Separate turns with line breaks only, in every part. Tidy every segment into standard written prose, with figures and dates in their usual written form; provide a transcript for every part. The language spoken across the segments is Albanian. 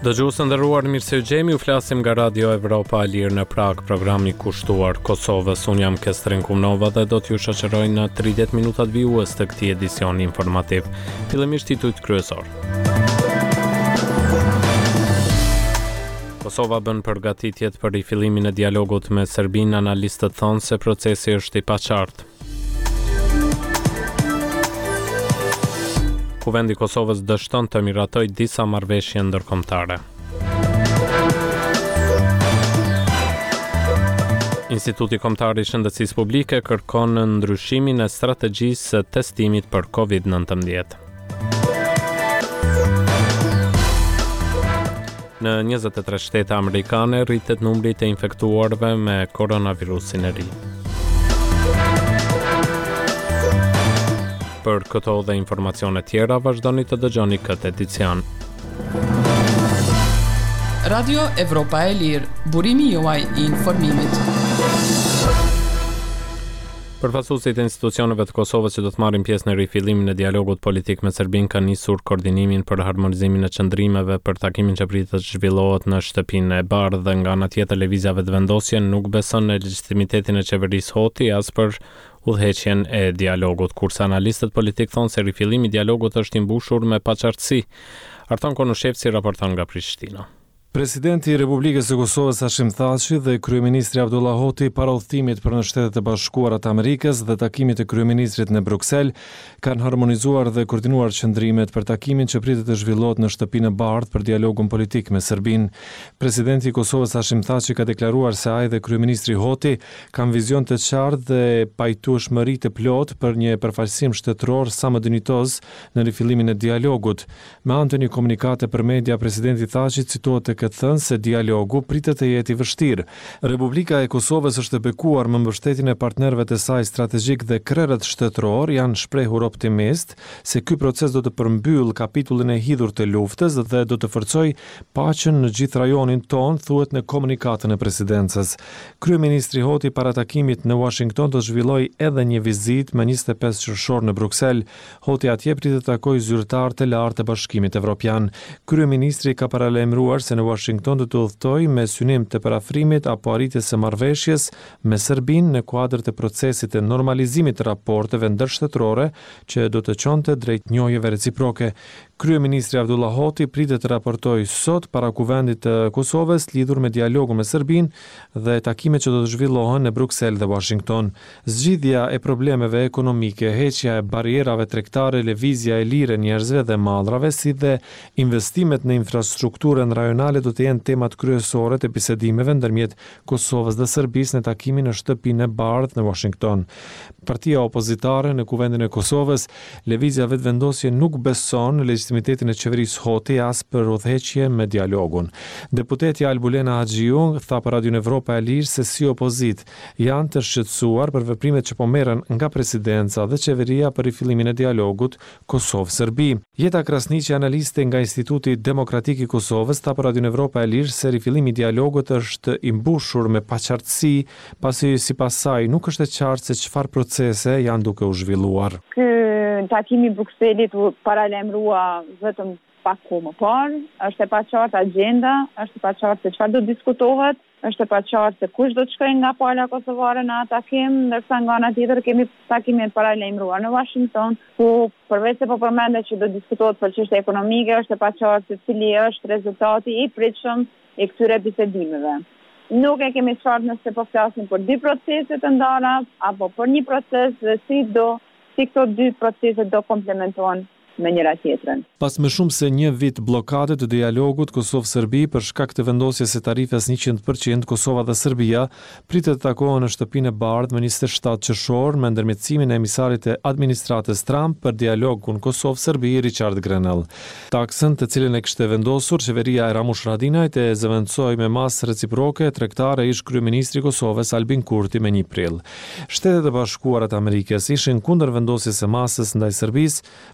Dëgjues të nderuar, mirë se u gjemi, u flasim nga Radio Evropa e Lirë në Prag, programi kushtuar Kosovës. Unë jam Kestrin Kumnova dhe do t'ju shoqëroj në 30 minutat vijues të këtij edicioni informativ. Fillimisht titujt kryesor. Kosova bën përgatitjet për rifillimin e dialogut me Serbinë, analistët thonë se procesi është i paqartë. Kuvendi i Kosovës dështon të miratojë disa marrëveshje ndërkombëtare. Instituti Kombëtar i Shëndetësisë Publike kërkon ndryshimin e strategjisë së testimit për COVID-19. Në 23 shtete amerikane rritet numri të infektuarve me koronavirusin e ri. Për këto dhe informacione tjera, vazhdoni të dëgjoni këtë edicion.
Radio Evropa e Lirë, burimi juaj i informimit.
Përfaqësuesit e institucioneve të Kosovës që do të marrin pjesë në rifillimin e dialogut politik me Serbinë kanë nisur koordinimin për harmonizimin e çndrimeve për takimin që pritet të zhvillohet në shtëpinë e bardhë, dhe nga ana tjetër lëvizja vetëvendosje nuk beson në legitimitetin e qeverisë Hoti as për udhëheqjen e dialogut, kurse analistët politik thonë se rifillimi i dialogut është i mbushur me paqartësi. Arton Konushevci raporton nga Prishtina.
Presidenti i Republikës së Kosovës Hashim Thaçi dhe kryeministri Abdullah Hoti para udhëtimit për në Shtetet e Bashkuara të Amerikës dhe takimit të kryeministrit në Bruksel kanë harmonizuar dhe koordinuar qëndrimet për takimin që pritet të zhvillohet në shtëpinë e bardhë për dialogun politik me Serbinë. Presidenti i Kosovës Hashim Thaçi ka deklaruar se ai dhe kryeministri Hoti kanë vizion të qartë dhe pajtueshmëri të plotë për një përfaqësim shtetëror sa më dinjitoz në rifillimin e dialogut. Me anë të një komunikate për media, presidenti Thaçi citohet këtë thënë se dialogu pritet të jetë i vështirë. Republika e Kosovës është e bekuar me mbështetjen e partnerëve të saj strategjik dhe krerët shtetëror janë shprehur optimist se ky proces do të përmbyll kapitullin e hidhur të luftës dhe do të forcojë paqen në gjithë rajonin ton, thuhet në komunikatën e presidencës. Kryeministri Hoti para takimit në Washington do zhvilloi edhe një vizitë më 25 qershor në Bruksel. Hoti atje pritet të takojë zyrtar të lartë të Bashkimit Evropian. Kryeministri ka paralajmëruar se në Washington do të udhëtojë me synim të parafrimit apo arritjes së marrëveshjes me Serbinë në kuadër të procesit të normalizimit të raporteve ndërshtetërore që do të çonte drejt njohjeve reciproke. Kryeministri Abdullah Hoti pritet të raportojë sot para Kuvendit të Kosovës lidhur me dialogun me Serbinë dhe takimet që do të zhvillohen në Bruksel dhe Washington. Zgjidhja e problemeve ekonomike, heqja e barrierave tregtare, lëvizja e lirë e njerëzve dhe mallrave, si dhe investimet në infrastrukturën rajonale do të jenë temat kryesore të bisedimeve ndërmjet Kosovës dhe Serbisë në takimin në shtëpinë e bardhë në Washington. Partia opozitare në Kuvendin e Kosovës, Lëvizja Vetëvendosje, nuk beson në legitimitetin e qeverisë Hoti as për udhëheqje me dialogun. Deputetja Albulena Haxhiu tha për Radio Evropa e Lirë se si opozit janë të shqetësuar për veprimet që po merren nga presidenca dhe qeveria për rifillimin e dialogut Kosovë-Serbi. Jeta Krasniqi, analiste nga Instituti Demokratik i Kosovës, tha për Radio Evropa e Lirë se rifillimi i dialogut është i mbushur me paqartësi, pasi sipas saj nuk është e qartë se çfarë procese janë duke u zhvilluar.
Ky takimi i Brukselit u paralajmërua vetëm pak kohë më parë, është e paqartë agenda, është e paqartë se çfarë do diskutohet, është e paqartë se kush do të shkojë nga pala kosovare në atë takim, ndërsa nga ana tjetër kemi takimin e paralajmëruar në Washington, ku përveç se po përmendet që do diskutohet për çështje ekonomike, është e paqartë se cili është rezultati i pritshëm i këtyre bisedimeve. Nuk e kemi qartë nëse po flasim për dy procese të ndara apo për një proces dhe si këto dy procese do komplementohen me njëra tjetrën.
Pas më shumë se një vit bllokade të dialogut Kosovë-Serbi për shkak të vendosjes së tarifes 100%, Kosova dhe Serbia pritet të takohen në shtëpinë e bardhë më 27 qershor me ndërmjetësimin e emisarit të administratës Trump për dialogun Kosovë-Serbi, Richard Grenell. Taksën, të cilën e kishte vendosur qeveria e Ramush Haradinajt, e zëvendësoi me masë reciproke tregtare ish kryeministri i Kosovës Albin Kurti me 1 prill. Shtetet e Bashkuara të Amerikës ishin kundër vendosjes së masës ndaj Serbisë para se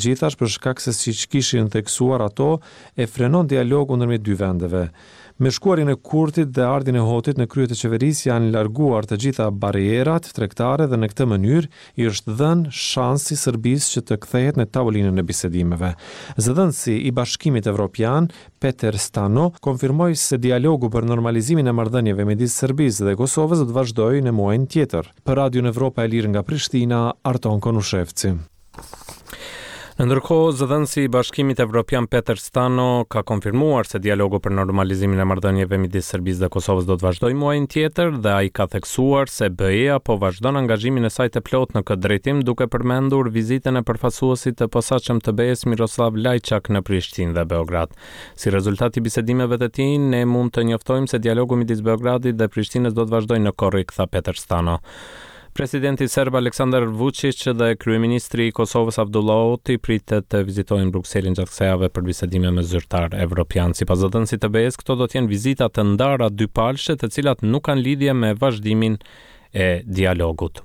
gjithash për shkak se siç kishin theksuar ato, e frenon dialogun ndërmjet dy vendeve. Me shkuarin e Kurtit dhe ardhin e Hotit në krye të qeverisë janë larguar të gjitha barrierat tregtare dhe në këtë mënyrë i është dhënë shansi Serbisë që të kthehet në tavolinën e bisedimeve. Zëdhënësi i Bashkimit Evropian, Peter Stano, konfirmoi se dialogu për normalizimin e marrëdhënieve midis Serbisë dhe Kosovës do të vazhdojë në muajin tjetër. Për Radion Evropa e Lirë nga Prishtina, Arton Konushevci.
Ndërkohë, zëdhënësi i Bashkimit Evropian Peter Stano ka konfirmuar se dialogu për normalizimin e marrëdhënieve midis Serbisë dhe Kosovës do të vazhdojë muajin tjetër dhe ai ka theksuar se BE-ja po vazhdon angazhimin e saj të plotë në këtë drejtim, duke përmendur vizitën e përfaqësuesit të posaçëm të BE-s Miroslav Lajçak në Prishtinë dhe Beograd. Si rezultat i bisedimeve të tij, ne mund të njoftojmë se dialogu midis Beogradit dhe Prishtinës do të vazhdojë në korrik, tha Peter Stano. Presidenti serb Aleksandar Vučić dhe kryeministri i Kosovës Abdullah Oti pritet të vizitojnë Brukselin gjatë kësaj jave për bisedime me zyrtar evropian. Sipas zëdhënësit të BE-s, këto do të jenë vizita të ndara dypalshe, të cilat nuk kanë lidhje me vazhdimin e dialogut.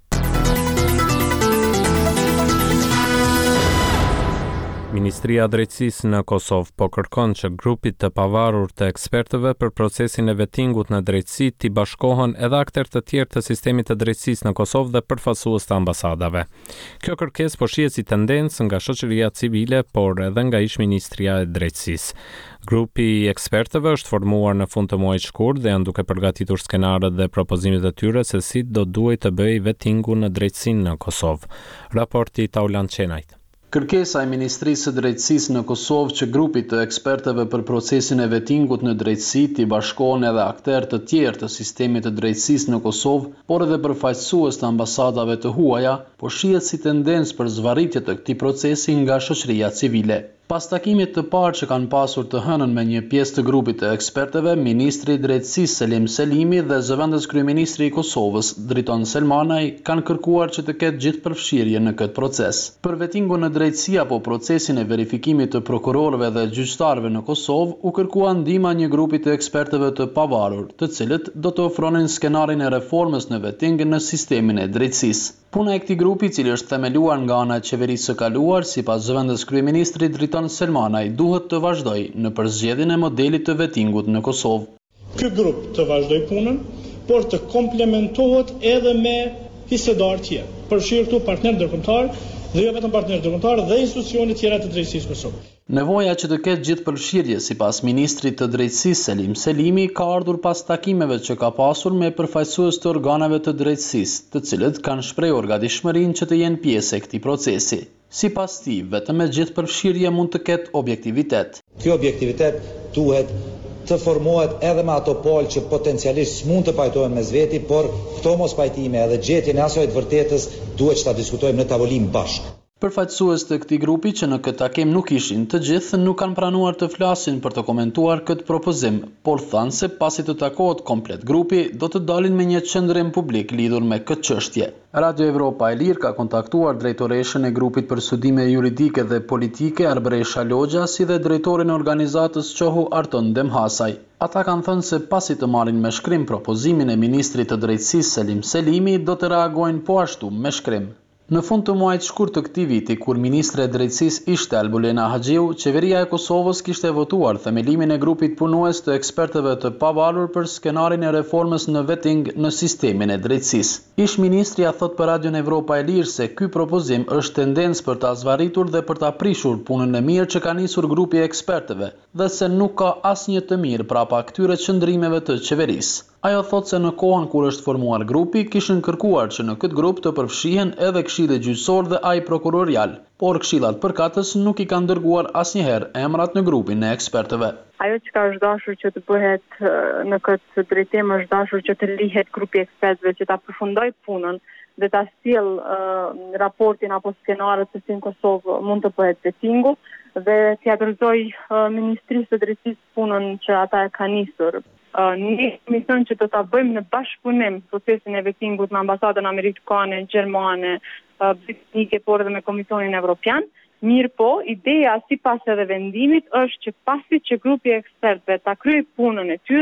Ministria e Drejtësisë në Kosovë po kërkon që grupit të pavarur të ekspertëve për procesin e vettingut në drejtësi t'i bashkohen edhe aktorë të tjerë të sistemit të drejtësisë në Kosovë dhe përfaqësues të ambasadave. Kjo kërkesë po shihet si tendencë nga shoqëria civile, por edhe nga ish-ministria e Drejtësisë. Grupi i ekspertëve është formuar në fund të muajit shkurt dhe janë duke përgatitur skenarët dhe propozimet e tyre se si do duhet të bëjë vettingu në drejtësinë në Kosovë. Raporti Taulan Çenajt.
Kërkesa e Ministrisë së Drejtësisë në Kosovë që grupit të ekspertëve për procesin e vettingut në drejtësi t'i bashkohen edhe aktorë të tjerë të sistemit të drejtësisë në Kosovë, por edhe përfaqësues të ambasadave të huaja, po shihet si tendencë për zvarritje të këtij procesi nga shoqëria civile. Pas takimit të parë që kanë pasur të hënën me një pjesë të grupit të ekspertëve, Ministri i Drejtësisë Selim Selimi dhe zëvendës kryeministri i Kosovës, Driton Selmanaj, kanë kërkuar që të ketë gjithë përfshirje në këtë proces. Për vettingun në drejtësi apo procesin e verifikimit të prokurorëve dhe gjyqtarëve në Kosovë, u kërkua ndihma një grupi të ekspertëve të pavarur, të cilët do të ofronin skenarin e reformës në vetting në sistemin e drejtësisë. Puna e këtij grupi, i cili është themeluar nga ana e qeverisë së kaluar, sipas zëvendës kryeministrit Driton Selmanaj, duhet të vazhdojë në përzgjedhjen e modelit të vettingut në Kosovë.
Ky grup të vazhdojë punën, por të komplementohet edhe me pjesëtarë tjerë, përfshirë këtu partnerë ndërkombëtar dhe jo vetëm partnerë ndërkombëtar dhe institucione tjera të drejtësisë Kosovë.
Nevoja që të ketë gjithë përfshirje, sipas ministrit të drejtësisë Selim Selimi, ka ardhur pas takimeve që ka pasur me përfaqësues të organeve të drejtësisë, të cilët kanë shprehur gatishmërinë që të jenë pjesë e këtij procesi. Sipas tij, vetëm me gjithë përfshirje mund të ketë objektivitet.
Ky objektivitet duhet të formohet edhe me ato palë që potencialisht mund të pajtohen mes veti, por këto mos pajtime edhe gjetjen e asaj të vërtetës duhet që ta diskutojmë në tavolinë bashkë.
Përfaqësues të këtij grupi që në këtë takim nuk ishin të gjithë, nuk kanë pranuar të flasin për të komentuar këtë propozim, por thanë se pasi të takohet komplet grupi, do të dalin me një qendrim publik lidhur me këtë çështje. Radio Evropa e Lirë ka kontaktuar drejtoreshën e grupit për studime juridike dhe politike Arbresha Logja, si dhe drejtorin e organizatës Qohu Arton Demhasaj. Ata kanë thënë se pasi të marrin me shkrim propozimin e ministrit të drejtësisë Selim Selimi, do të reagojnë po ashtu me shkrim. Në fund të muajit shkurt të këtij viti, kur ministre e drejtësisë ishte Albulena Haxhiu, qeveria e Kosovës kishte votuar themelimin e grupit punues të ekspertëve të pavarur për skenarin e reformës në vetting në sistemin e drejtësisë. Ish-ministria thot për Radion Evropa e Lirë se ky propozim është tendencë për ta zvarritur dhe për ta prishur punën e mirë që ka nisur grupi i ekspertëve, dhe se nuk ka asnjë të mirë prapa këtyre qëndrimeve të qeverisë. Ajo thot se në kohën kur është formuar grupi, kishin kërkuar që në këtë grup të përfshihen edhe këshilli gjyqësor dhe ai prokurorial, por këshillat përkatës nuk i kanë dërguar asnjëherë emrat në grupin e ekspertëve.
Ajo që ka është dashur që të bëhet në këtë drejtim është dashur që të lihet grupi ekspertëve që ta përfundoj punën dhe ta sjell raportin apo skenarët se si në Kosovë mund të bëhet vettingu dhe t'ia dorëzoj Ministrisë së Drejtësisë punën që ata e kanë nisur. Ne mision që do ta bëjmë në bashkëpunim procesin e vettingut me ambasadën amerikane, gjermane, britike, por edhe me Komisionin Evropian. Mirë po, ideja sipas edhe vendimit është që pasi që grupi i ekspertëve ta kryejë punën e tyre,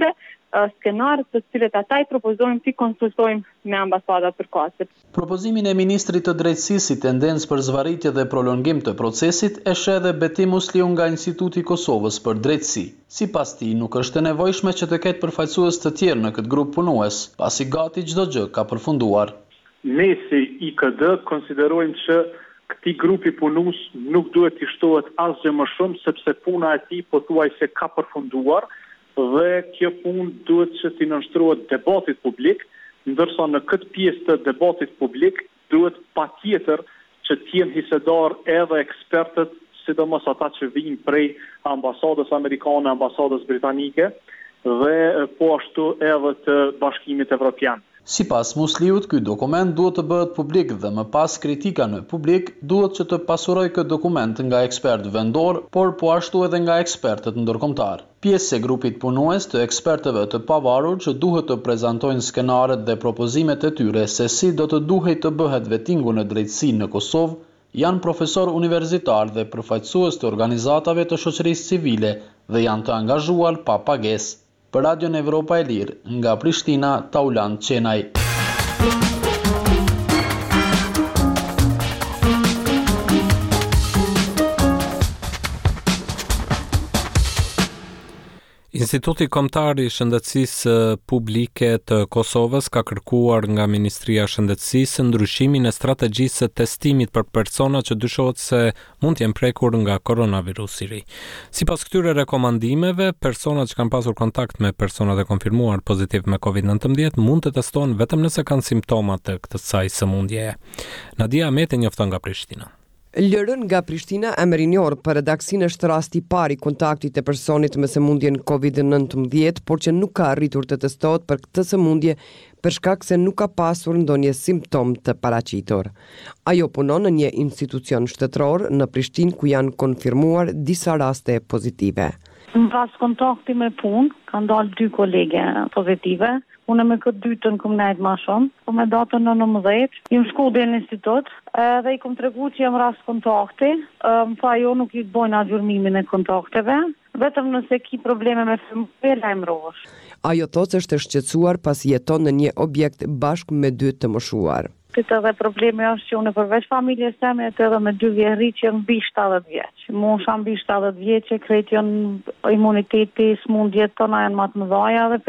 skenar të cilet ata i propozojmë ti konsultojmë me ambasadat përkatëse.
Propozimin e ministrit të drejtësisë si tendencë për zvarritje dhe prolongim të procesit e sheh edhe Betim Musliu nga Instituti i Kosovës për Drejtësi. Sipas tij, nuk është e nevojshme që të ketë përfaqësues të tjerë në këtë grup punues, pasi gati çdo gjë ka përfunduar.
Ne si IKD konsiderojmë që këtij grupi punues nuk duhet të shtohet asgjë më shumë sepse puna e tij pothuajse ka përfunduar dhe kjo punë duhet që t'i nënshtrohet debatit publik, ndërsa në këtë pjesë të debatit publik duhet patjetër që t'jenë hisedar edhe ekspertët, sidomos ata që vijnë prej ambasadës amerikane, ambasadës britanike dhe po ashtu edhe të Bashkimit Evropian.
Sipas Musliut, ky dokument duhet të bëhet publik dhe më pas kritika në publik duhet që të pasurojë këtë dokument nga ekspertë vendor, por po ashtu edhe nga ekspertët ndërkombëtar. Pjesë e grupit punues të ekspertëve të pavarur që duhet të prezantojnë skenaret dhe propozimet e tyre se si do të duhej të bëhet vetingu në drejtësi në Kosovë, janë profesor universitar dhe përfaqësues të organizatave të shoqërisë civile dhe janë të angazhuar pa pagesë. Për Radion Evropa e Lirë, nga Prishtina, Tauland Qenaj.
Instituti Kombëtar i Shëndetësisë Publike të Kosovës ka kërkuar nga Ministria e Shëndetësisë ndryshimin e strategjisë së testimit për persona që dyshohet se mund të jenë prekur nga koronavirusi i ri. Sipas këtyre rekomandimeve, personat që kanë pasur kontakt me personat e konfirmuar pozitiv me COVID-19 mund të testohen vetëm nëse kanë simptoma të kësaj sëmundjeje. Nadia Ahmeti njofton nga Prishtina.
Lërën nga Prishtina, Emerinjor për redaksinë është rasti i parë i kontaktit të personit me sëmundjen COVID-19, por që nuk ka arritur të testohet për këtë sëmundje për shkak se nuk ka pasur ndonjë simptom të paraqitur. Ajo punon në një institucion shtetëror në Prishtinë ku janë konfirmuar disa raste pozitive.
Në rast kontakti me punë, kanë dalë 2 kolege pozitive. Unë me këtë dytën kom nejtë ma shumë, po me datën në 19, jam shku dhe në institut, dhe i kom tregu që jam rast kontakti, më tha jo nuk i bojnë agjurmimin e kontakteve, vetëm nëse ki probleme me fëmijë lajmërohesh.
Ajo thotë se është shqetësuar pasi jeton në një objekt bashkë me 2 të moshuar.
Këtë edhe problemi është që unë përveç familjes teme jetë edhe me 2 vjerri që janë mbi 70 vjeç. Mosha mbi 70 vjeç, krejt janë imuniteti, smundjet tona janë më të mëdha dhe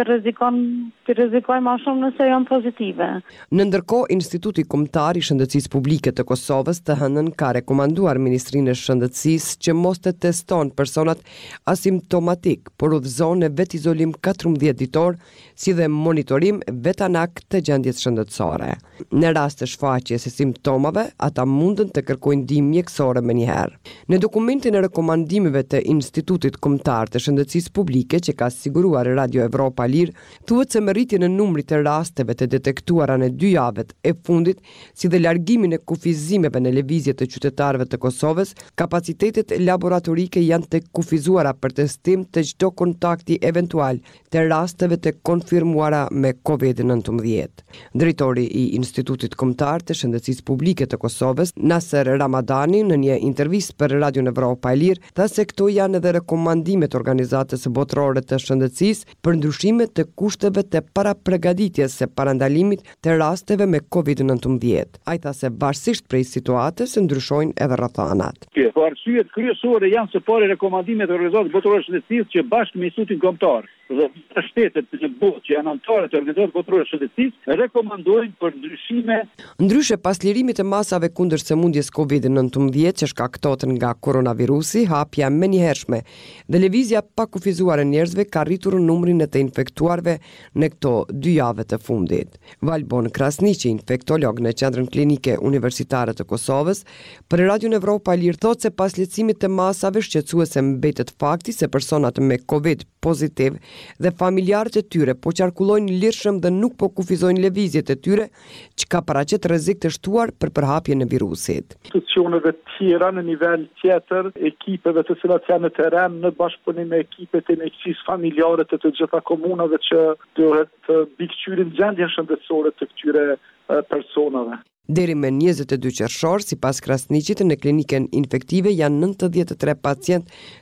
rrezikojnë më shumë nëse janë pozitive.
Në ndërkohë, Instituti Kombëtar i Shëndetësisë Publike të Kosovës të hënën ka rekomanduar Ministrinë e Shëndetësisë që mos të teston personat asimptomatik, por udhëzon në vet izolim 14 ditor, si dhe monitorim vetanak të gjendjes shëndetësore. Në rast të shfaqjes së simptomave, ata mundën të kërkojnë ndihmë mjekësore menjëherë. Në dokumentin e rekomandimeve të Institutit Kombëtar të Shëndetësisë Publike që ka siguruar Radio Evropa Lirë, thuhet se me rritjen e numrit të rasteve të detektuara në 2 javët e fundit, si dhe largimin e kufizimeve në lëvizje të qytetarëve të Kosovës, kapacitetet laboratorike janë të kufizuara për testim të çdo kontakti eventual të rasteve të konfirmuara me COVID-19. Drejtori i Institutit Kombëtar të Shëndetësisë Publike të Kosovës, Nasser Ramadani, në një intervistë për Radio Evropa e Lirë, tha se këto janë edhe rekomandimet organizatës botërore të shëndetësisë për ndryshime të kushteve të parapregaditjes së parandalimit të rasteve me COVID-19. Ai tha se varësisht prej situatës ndryshojnë edhe rrethanat.
Arsyet kryesore janë së pari rekomandimet e organizatës botërore të shëndetësisë që bashkë me Institutin Kombëtar dhe shtetet në botë që janë anëtarë të organizatës botërore të shëndetësisë rekomandojnë për ndryshime.
Ndryshe pas lirimit të masave kundër sëmundjes COVID-19 që shkaktohet nga koronavirusi, hapja menjëhershme dhe lëvizja pa kufizuar e njerëzve ka rritur numrin e të infektuarve në këto 2 javë të fundit. Valbon Krasniqi, infektolog në Qendrën Klinike Universitare të Kosovës, për Radio Evropa Lirë thotë se pas lehtësimit të masave shqetësuese mbetet fakti se personat me COVID pozitiv dhe familjarët e tyre po qarkullojnë lirshëm dhe nuk po kufizojnë lëvizjet e tyre, që ka paraqet rrezik të shtuar për përhapjen e virusit.
Institucioneve tjera në nivel tjetër, ekipeve të cilat janë në teren në bashkëpunim me ekipet e mjekësisë familjare të gjitha komunave që duhet të mbikëqyrin gjendjen shëndetësore të këtyre personave.
Deri me 22 qershor, sipas Krasniqit, në klinikën infektive janë 93 pacient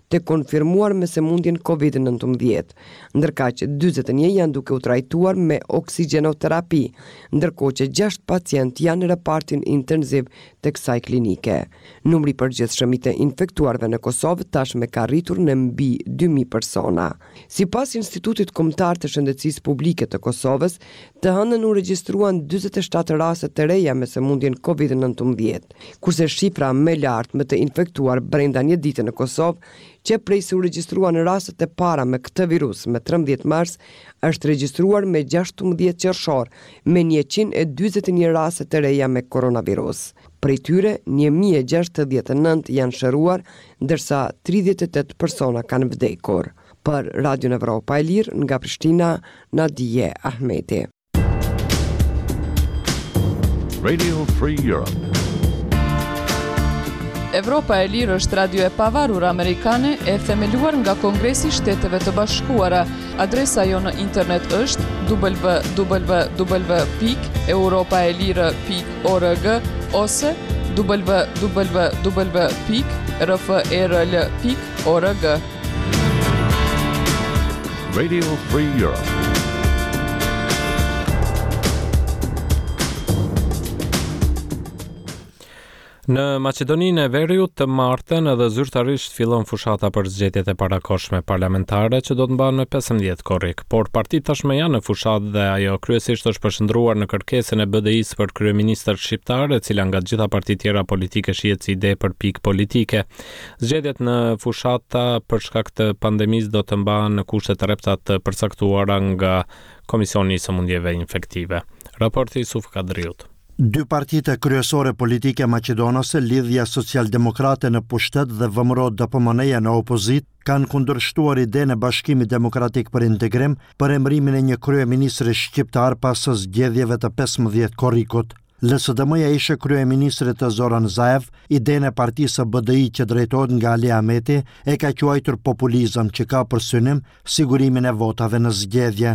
të konfirmuar me sëmundjen COVID-19, ndërkaq që 41 janë duke u trajtuar me oksigjenoterapi, ndërkohë që 6 pacient janë në repartin intensiv të kësaj klinike. Numri i përgjithshëm i të infektuarve në Kosovë tashmë ka rritur në mbi 2000 persona. Sipas Institutit Kombëtar të Shëndetësisë Publike të Kosovës, të hënën u regjistruan 47 raste të reja me sëmundjen COVID-19, kurse shifra më e lartë me të infektuar brenda një dite në Kosovë, që prej se u regjistruan rastet e para me këtë virus me 13 mars, është regjistruar me 16 qershor me 141 raste të reja me koronavirus. Prej tyre, 1069 janë shëruar, ndërsa 38 persona kanë vdekur. Për Radio Evropa e Lirë, nga Prishtina, Nadije Ahmeti.
Radio Free Europe.
Evropa e Lirë është radio e pavarur amerikane e themeluar nga Kongresi i Shteteve të Bashkuara. Adresa jo në internet është www.europaelire.org ose www.rfrl.org.
Radio Free Europe.
Në Maqedoninë e Veriut të martën edhe zyrtarisht fillon fushata për zgjedhjet e parakohshme parlamentare që do të mbahen me 15 korrik, por partitë tashmë janë në fushatë dhe ajo kryesisht është përshëndruar në kërkesën e BDI-s për kryeministër shqiptar, e cila nga të gjitha partitë tjera politike shihet si ide për pikë politike. Zgjedhjet në fushata për shkak të pandemisë do të mbahen në kushte të rrepta të përcaktuara nga Komisioni i Sëmundjeve Infektive. Raporti Yusuf Kadriut.
Dy partitë kryesore politike maqedonase, Lidhja Socialdemokrate në pushtet dhe VMRO DPMN-ja në opozit, kanë kundërshtuar idenë e Bashkimit Demokratik për Integrim për emërimin e një kryeministri shqiptar pas zgjedhjeve të 15 korrikut. LSDM-ja ishte kryeministri të Zoran Zaev, idenë e partisë BDI që drejtohet nga Ali Ahmeti e ka quajtur populizëm që ka për synim sigurimin e votave në zgjedhje.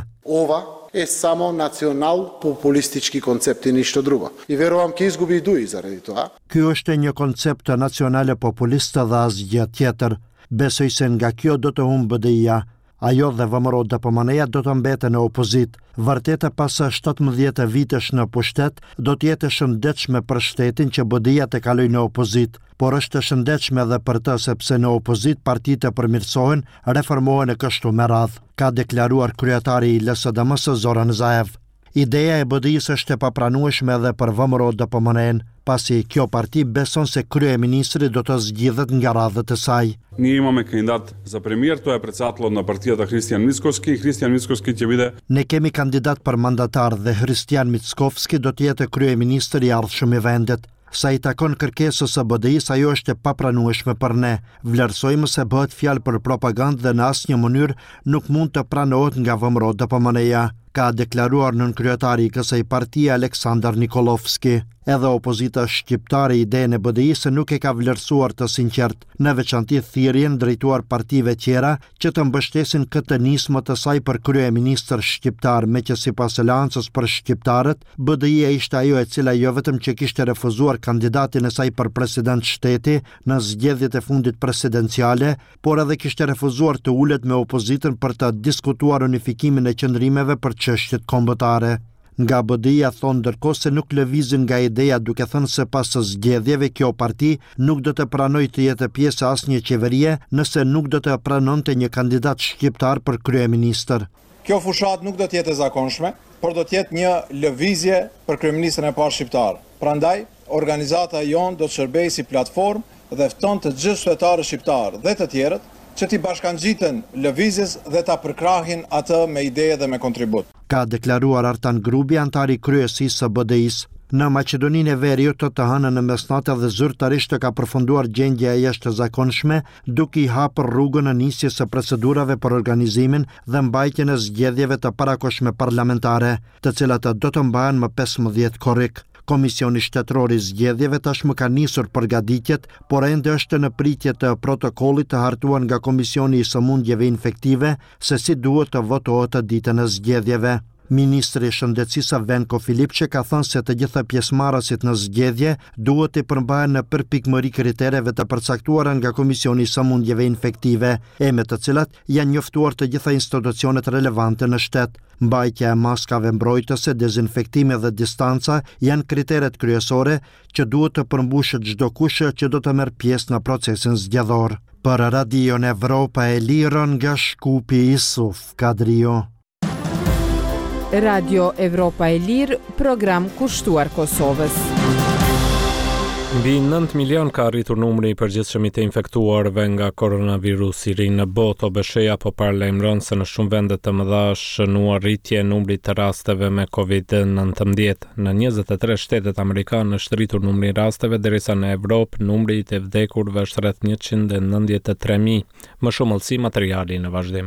Е само национал-популистички концепт и нищо друго. И верувам ќе изгуби дуи заради тоа.
Ky është një koncept nacionale populiste dhe asgjë tjetër. Besoj se nga kjo do të humbë BDI-ja. Ajo dhe VMRO DPMN-ja do të mbeten në opozit. Vërtetë pas 17 vitesh në pushtet, do të jetë shëndetshme për shtetin që BDI-ja të kalojë në opozit, por është shëndetshme edhe për të sepse në opozit partitë përmirësohen, reformohen e kështu me radhë, ka deklaruar kryetari i LSDM-s Zoran Zaev. Ideja e BDI-s është e papranueshme edhe për VMRO DPMN-n, pasi kjo parti beson se kryeministri do të zgjidhet nga radhët e saj.
Ние имаме кандидат за премиер, тоа е председател на партијата Христијан Мицкоски. Христијан Мицкоски ќе биде.
Ne kemi kandidat për mandatar dhe Hristian Mickovski do të jetë kryeministri i ardhshëm i vendit. Sa i takon kërkesës së BDI-s, ajo është e papranueshme për ne. Vlerësojmë se bëhet fjalë për propagandë dhe në asnjë mënyrë nuk mund të pranohet nga VMRO DPMN-ja, ka deklaruar nënkryetari i kësaj partie Aleksandar Nikolovski. Edhe opozita shqiptare idenë e BDI-s nuk e ka vlerësuar të sinqert, në veçanti thirrjen drejtuar partive tjera që të mbështesin këtë nismë të saj për kryeministër shqiptar, me që sipas Aleancës për shqiptarët, BDI-ja ishte ajo e cila jo vetëm që kishte refuzuar kandidatin e saj për president shteti në zgjedhjet e fundit presidenciale, por edhe kishte refuzuar të ulet me opozitën për të diskutuar unifikimin e qëndrimeve për çështjet kombëtare. Nga BDI-ja thonë ndërkohë se nuk lëvizin nga ideja, duke thënë se pas zgjedhjeve kjo parti nuk do të pranojë të jetë pjesë asnjë qeverie nëse nuk do të pranonte një kandidat shqiptar për kryeministër.
Kjo fushat nuk do të jetë e zakonshme, por do të jetë një lëvizje për kryeministrin e parë shqiptar. Prandaj, organizata jonë do të shërbejë si platformë dhe fton të gjithë qytetarët shqiptar dhe të tjerët që t'i bashkangjiten lëvizjes dhe ta përkrahin atë me ide dhe me kontribut.
Ka deklaruar Artan Grubi, antari kryesisë së BDI-s. Në Maqedoninë e Veriut të hënën në mesnatë dhe zyrtarisht ka përfunduar gjendja e jashtëzakonshme, duke i hapur rrugën në nisjes së procedurave për organizimin dhe mbajtjen e zgjedhjeve të parakohshme parlamentare, të cilat do të mbahen më 15 korrik. Komisioni Shtetëror i Zgjedhjeve tashmë ka nisur përgatitjet, por ende është në pritje të protokollit të hartuar nga Komisioni i Sëmundjeve Infektive se si duhet të votohet ditën e zgjedhjeve. Ministri i Shëndetësisë Venko Filipçe ka thënë se të gjitha pjesëmarrësit në zgjedhje duhet të përmbahen në përpikmëri kritereve të përcaktuara nga Komisioni i Sëmundjeve Infektive, me të cilat janë njoftuar të gjitha institucionet relevante në shtet. Mbajtja e maskave mbrojtëse, dezinfektimi dhe distanca janë kriteret kryesore që duhet të përmbushet çdo kush që do të merr pjesë në procesin zgjedhor. Për Radion Evropa e Lirën nga Shkupi Isuf Kadrio.
Radio Evropa e Lirë, program kushtuar Kosovës.
Mbi 9 milion ka arritur numri i përgjithshëm i të infektuarve nga koronavirusi i ri në botë. OBSH-ja po paralajmëron se në shumë vende të mëdha shënuar rritje e numrit të rasteve me COVID-19. Në 23 shtetet amerikanë është rritur numri i rasteve, derisa në Evropë numri i të vdekurve është rreth 193.000. Më shumë ëllësi materiali në vazhdim.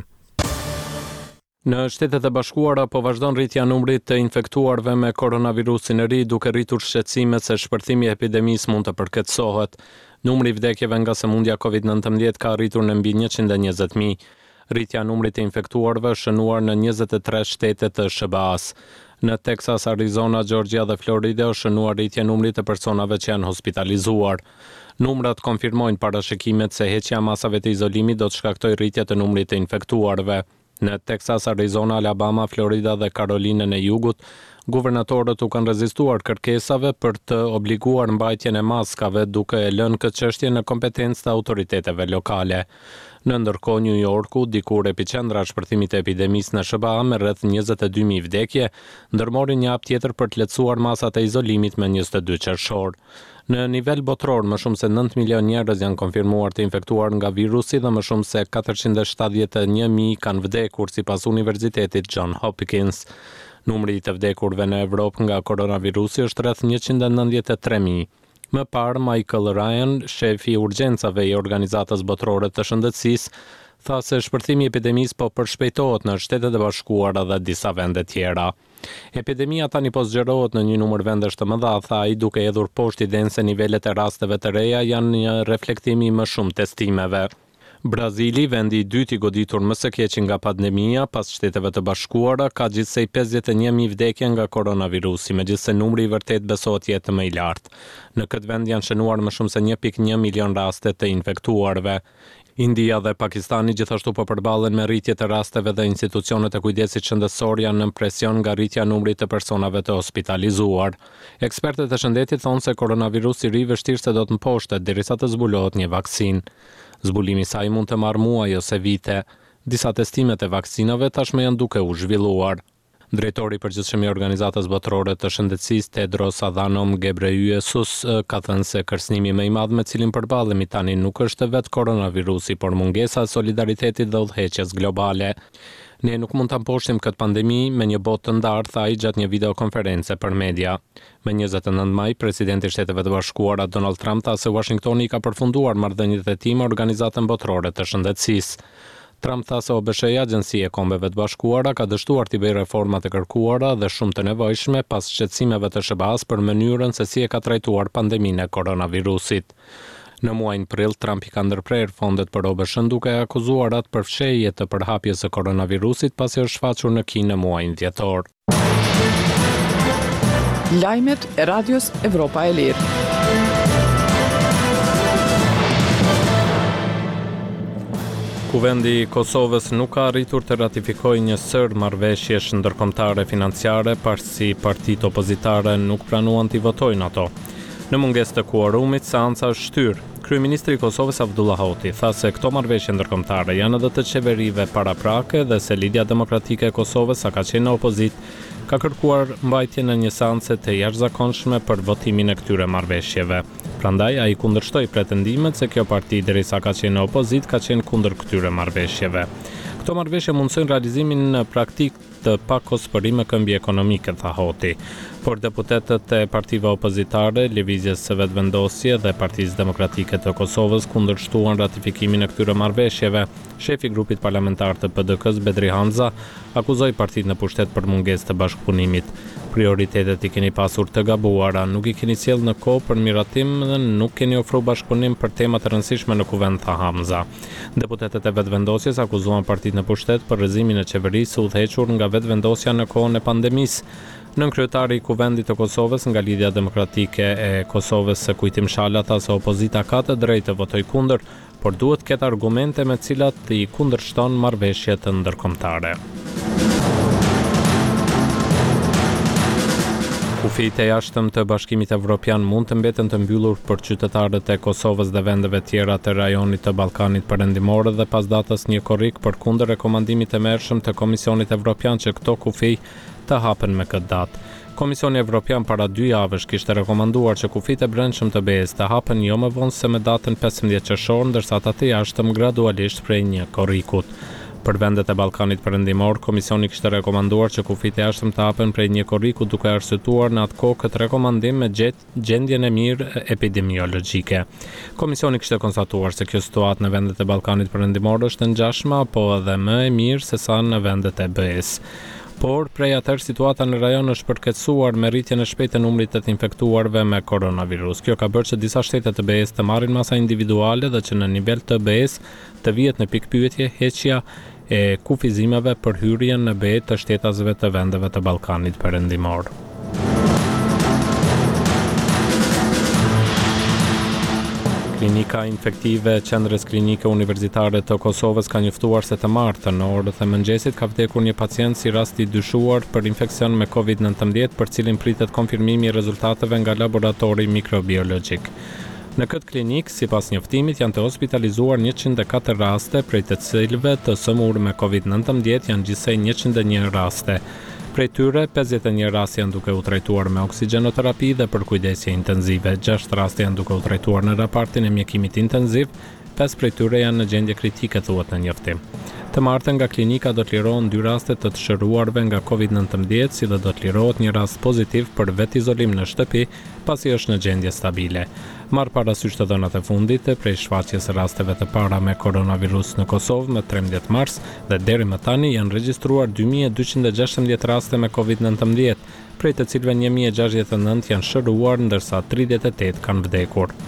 Në Shtetet e Bashkuara po vazhdon rritja e numrit të infektuarve me koronavirusin e ri, duke rritur shqetësimet se shpërthimi i epidemisë mund të përkeçësohet. Numri i vdekjeve nga sëmundja COVID-19 ka arritur në mbi 120.000. Rritja e numrit të infektuarve është shënuar në 23 shtete të SBA-s. Në Texas, Arizona, Georgia dhe Florida është shënuar rritja e numrit të personave që janë hospitalizuar. Numrat konfirmojnë parashikimet se heqja e masave të izolimit do të shkaktojë rritje të numrit të infektuarve. Në Texas, Arizona, Alabama, Florida dhe Karolinën e Jugut, guvernatorët u kanë rezistuar kërkesave për të obliguar mbajtjen e maskave, duke e lënë këtë çështje në kompetencë të autoriteteve lokale. Në ndërkohë, New Yorku, dikur epiqendra e shpërthimit të epidemisë në SBA me rreth 22.000 vdekje, ndërmori një hap tjetër për të lehtësuar masat e izolimit me 22 qershor. Në nivel botror, më shumë se 9 milion njerëz janë konfirmuar të infektuar nga virusi dhe më shumë se 471.000 kanë vdekur sipas Universitetit John Hopkins. Numri i të vdekurve në Evropë nga koronavirusi është rreth 193.000. Më parë, Michael Ryan, shefi i urgjencave i Organizatës Botërore të Shëndetësisë, tha se shpërthimi i epidemisë po përshpejtohet në Shtetet e Bashkuara dhe disa vende tjera. Epidemia tani po zgjerohet në një numër vendesh të mëdha, tha ai, duke hedhur poshtë idenë se nivelet e rasteve të reja janë një reflektim i më shumë testimeve. Brazili, vendi i dytë i goditur më së keq nga pandemia pas Shteteve të Bashkuara, ka gjithsej 51.000 vdekje nga koronavirusi, megjithse numri i vërtet besohet jetë më i lartë. Në këtë vend janë shënuar më shumë se 1.1 milion raste të infektuarve. India dhe Pakistani gjithashtu po përballen me rritje të rasteve dhe institucionet e kujdesit shëndetësor janë në presion nga rritja e numrit të personave të hospitalizuar. Ekspertët e shëndetit thonë se koronavirusi i ri vështirë se do të mposhtet derisa të zbulohet një vaksinë. Zbulimi i saj mund të marrë muaj ose vite. Disa testimet e vaksinave tashmë janë duke u zhvilluar. Drejtori i përgjithshëm i Organizatës Botërore të Shëndetësisë Tedros Adhanom Ghebreyesus ka thënë se kërcënimi më i madh me cilin përballemi tani nuk është vetë koronavirusi, por mungesa e solidaritetit dhe udhëheqjes globale. Ne nuk mund ta mposhtim këtë pandemi me një botë të ndarë, tha ai gjatë një videokonference për media. Me 29 maj, presidenti i Shteteve të Bashkuara Donald Trump tha se Washingtoni ka përfunduar marrëdhëniet e tij me Organizatën Botërore të Shëndetësisë. Trump tha se OBSH-ja, Agjencia e Kombeve të Bashkuara, ka dështuar t'i bëjë reformat e kërkuara dhe shumë të nevojshme pas shqetësimeve të SBA-s për mënyrën se si e ka trajtuar pandeminë e koronavirusit. Në muajin prill, Trump i ka ndërprerë fondet për OBSH-n duke akuzuar atë për fshehje të përhapjes së koronavirusit pasi është shfaqur në Kinë në muajin dhjetor.
Lajmet e Radios Evropa e Lirë.
Kuvendi i Kosovës nuk ka arritur të ratifikojë një sër marrëveshjesh ndërkombëtare financiare, pasi partitë opozitare nuk pranuan t'i votojnë ato. Në mungesë të kuorumit, seanca është shtyrë. Kryeministri i Kosovës Abdullah Hoti tha se këto marrëveshje ndërkombëtare janë edhe të qeverive paraprake dhe se Lidia Demokratike e Kosovës, sa ka qenë në opozitë, ka kërkuar mbajtjen e një seance të jashtëzakonshme për votimin e këtyre marrëveshjeve. Prandaj ai kundërshtoi pretendimet se kjo parti derisa ka qenë në opozitë ka qenë kundër këtyre marrëveshjeve. Këto marrëveshje mundsojnë realizimin në praktikë të pakospërime këmbje ekonomike, tha Hoti. Por deputetët e partive opozitare, Lëvizjes së Vetëvendosje dhe Partisë Demokratike të Kosovës kundërshtuan ratifikimin e këtyre marrëveshjeve. Shefi i grupit parlamentar të PDK-s, Bedri Hamza, akuzoi partitë në pushtet për mungesë të bashkëpunimit. Prioritetet i keni pasur të gabuara, nuk i keni sjellë në kohë për miratim dhe nuk keni ofruar bashkëpunim për tema të rëndësishme në kuvend, tha Hamza. Deputetët e Vetëvendosjes akuzuan partitë në pushtet për rrëzimin e qeverisë udhëhequr nga vetëvendosja në kohën e pandemisë. Nënkryetari i Kuvendit të Kosovës nga Lidhja Demokratike e Kosovës së Kujtim Shalata se opozita ka të drejtë të votojë kundër, por duhet ketë argumente me të cilat i kundërshton marrëveshjet ndërkombëtare. Kufijtë e jashtëm të Bashkimit Evropian mund të mbeten të mbyllur për qytetarët e Kosovës dhe vendeve tjera të rajonit të Ballkanit Perëndimor dhe pas datës 1 korrik përkundër rekomandimit të merrshëm të Komisionit Evropian që këto kufi të hapen me këtë datë. Komisioni Evropian para 2 javësh kishte rekomanduar që kufijtë e brendshëm të BE-s të hapen jo më vonë se me datën 15 qershor, ndërsa ata të jashtëm gradualisht prej 1 korrikut. Për vendet e Ballkanit Perëndimor, komisioni kishte rekomanduar që kufijtë e jashtëm të hapen prej 1 korrikut duke arsyetuar në atë kohë këtë rekomandim me gjendjen e mirë epidemiologjike. Komisioni kishte konstatuar se kjo situatë në vendet e Ballkanit Perëndimor është e ngjashme apo edhe më e mirë se sa në vendet e BE-s. Por prej atëherë situata në rajon është përkeqësuar me rritjen e shpejtë të numrit të infektuarve me koronavirus. Kjo ka bërë që disa shtete të BE-s të marrin masa individuale dhe që në nivel të BE-s të vihet në pikë pyetje heqja e kufizimeve për hyrjen në BE të shtetasve të vendeve të Ballkanit Perëndimor. Klinika infektive e Qendrës Klinike Universitare të Kosovës ka njoftuar se të martën në orët e mëngjesit ka vdekur një pacient si rast i dyshuar për infeksion me COVID-19, për cilin pritet konfirmimi i rezultateve nga laboratori mikrobiologjik. Në këtë klinik, sipas njoftimit, janë të hospitalizuar 104 raste, prej të cilëve të sëmurë me COVID-19 janë gjithsej 101 raste. Prej tyre, 51 raste janë duke u trajtuar me oksigjenoterapi dhe për kujdesje intenzive, 6 raste janë duke u trajtuar në repartin e mjekimit intenziv, 5 prej tyre janë në gjendje kritike, thuhet në njoftim. Të martën nga klinika do të lirohen 2 raste të shëruarve nga COVID-19, si dhe do të lirohet një rast pozitiv për vetizolim në shtëpi, pasi është në gjendje stabile. Marr parasysh të dhënat e fundit prej shfaqjes rasteve të para me koronavirus në Kosovë më 13 mars dhe deri më tani janë regjistruar 2216 raste me COVID-19, prej të cilëve 1069 janë shëruar ndërsa 38 kanë vdekur.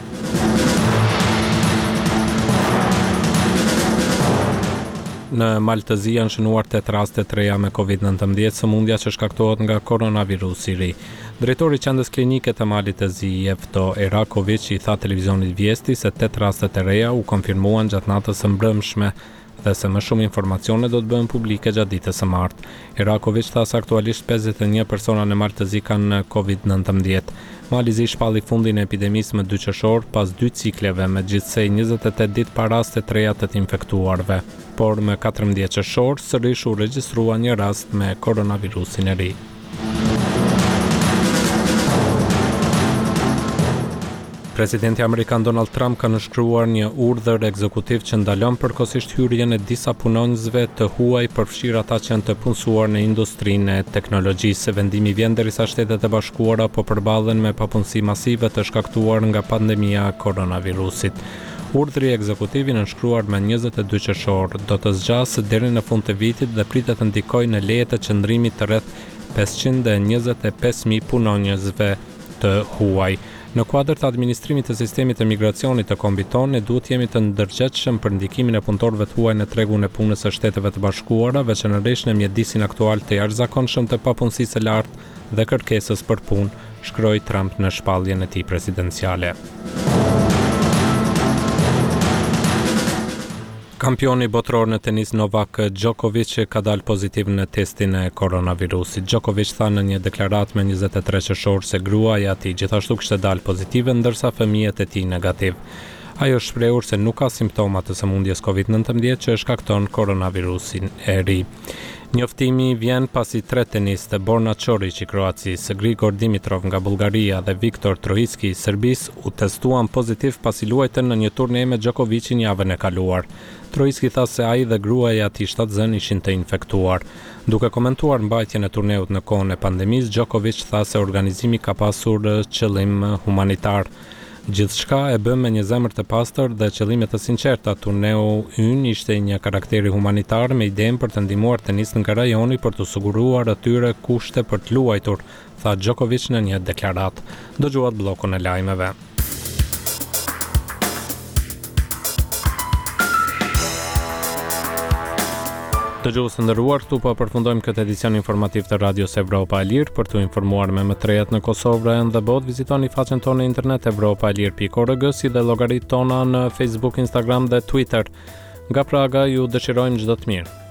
Në Maltëzi janë shënuar 8 raste të reja me COVID-19, sëmundja që shkaktohet nga koronavirusi i ri. Drejtori i Qendrës Klinike të Maltëzi, Jefto Erakovic, i tha televizionit Vjesti se 8 raste të reja u konfirmuan gjatë natës së mbrëmshme dhe se më shumë informacione do të bëhen publike gjatë ditës së martë. Erakovic tha se aktualisht 51 persona në Maltëzi kanë COVID-19. Malizi shpalli fundin e epidemisë më 2 qershor pas 2 cikleve me gjithsej 28 ditë pa raste të reja të infektuarve, por me 14 qershor sërish u regjistrua një rast me koronavirusin e ri. Presidenti Amerikan Donald Trump ka nënshkruar një urdhër ekzekutiv që ndalon përkohësisht hyrjen e disa punonjësve të huaj, përfshirë ata që janë të punësuar në industrinë e teknologjisë. Vendimi vjen derisa Shtetet e Bashkuara po përballen me papunësi masive të shkaktuar nga pandemia e koronavirusit. Urdhri ekzekutiv i nënshkruar me 22 qershor do të zgjasë deri në fund të vitit dhe pritet të ndikojë në leje të qëndrimit të rreth 525.000 punonjësve të huaj. Në kuadër të administrimit të sistemit të migracionit të kombiton, ne duhet jemi të ndërgjegjshëm për ndikimin e punëtorëve të huaj në tregun e punës së Shteteve të Bashkuara, veçanërisht në mjedisin aktual të jashtëzakonshëm të papunësisë së lartë dhe kërkesës për punë, shkroi Trump në shpalljen e tij presidenciale. Kampioni botror në tenis Novak Djokovic ka dalë pozitiv në testin e koronavirusit. Djokovic tha në një deklaratë me 23 qershor se gruaja e tij gjithashtu kishte dalë pozitive, ndërsa fëmijët e tij negativ. Ajo shprehur se nuk ka simptoma të sëmundjes COVID-19 që shkakton koronavirusin e ri. Njoftimi vjen pasi 3 tenistë, Borna Çorić i Kroacisë, Grigor Dimitrov nga Bullgaria dhe Viktor Troicki i Serbisë u testuan pozitiv pasi luajtën në një turne me Djokovicin javën e kaluar. Troicki tha se ai dhe gruaja e tij shtatzën ishin të infektuar. Duke komentuar mbajtjen e turneut në kohën e pandemisë, Djokovic tha se organizimi ka pasur qëllim humanitar. Gjithçka e bëm me një zemër të pastër dhe qëllime të sinqerta. Turneu ynë ishte një karakteri humanitar me idenë për të ndihmuar tenistët nga rajoni për të siguruar atyre kushte për të luajtur, tha Djokovic në një deklaratë. Dëgjuat bllokun e lajmeve. Dëgjues të nderuar, këtu po përfundojmë këtë edicion informativ të Radios Evropa e Lirë. Për t'u informuar me më të rejet në Kosovë dhe në botë, vizitoni faqen tonë në internet evropaelir.org, si dhe llogaritë tona në Facebook, Instagram dhe Twitter. Nga Praga ju dëshirojmë çdo të mirë.